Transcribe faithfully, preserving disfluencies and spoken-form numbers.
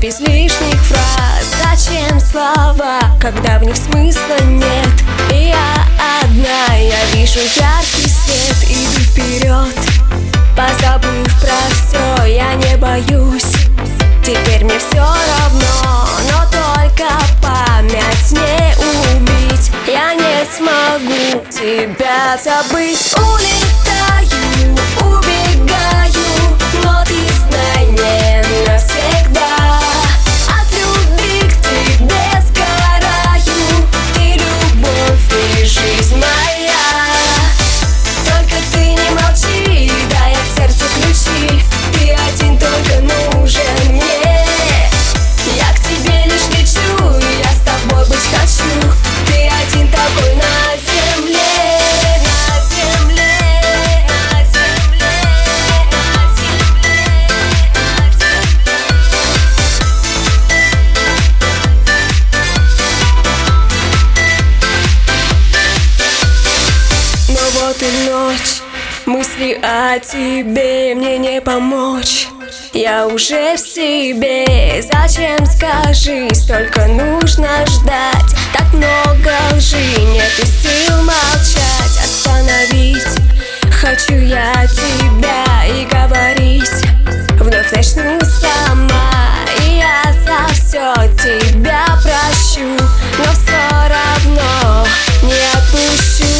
без лишних фраз. Зачем слова, когда в них смысла нет? И я одна, я вижу яркий свет. Иду вперед, позабыв про все, я не боюсь. Теперь мне все равно, но только память не убить. Я не смогу тебя забыть. Улетаю, убегаю, но ты знай, не навсегда. От любви к тебе сгораю, ты любовь и жизнь моя. Только ты не молчи, дай от сердца ключи. Ты один только нужен мне. Я к тебе лишь лечу, я с тобой быть хочу. Ты один такой на земле. Вот и ночь, мысли о тебе мне не помочь. Я уже в себе, зачем, скажи, столько нужно ждать. Так много лжи, нету сил молчать. Остановить хочу я тебя и говорить. Вновь начну сама, и я за все тебя прощу. Но все равно не отпущу.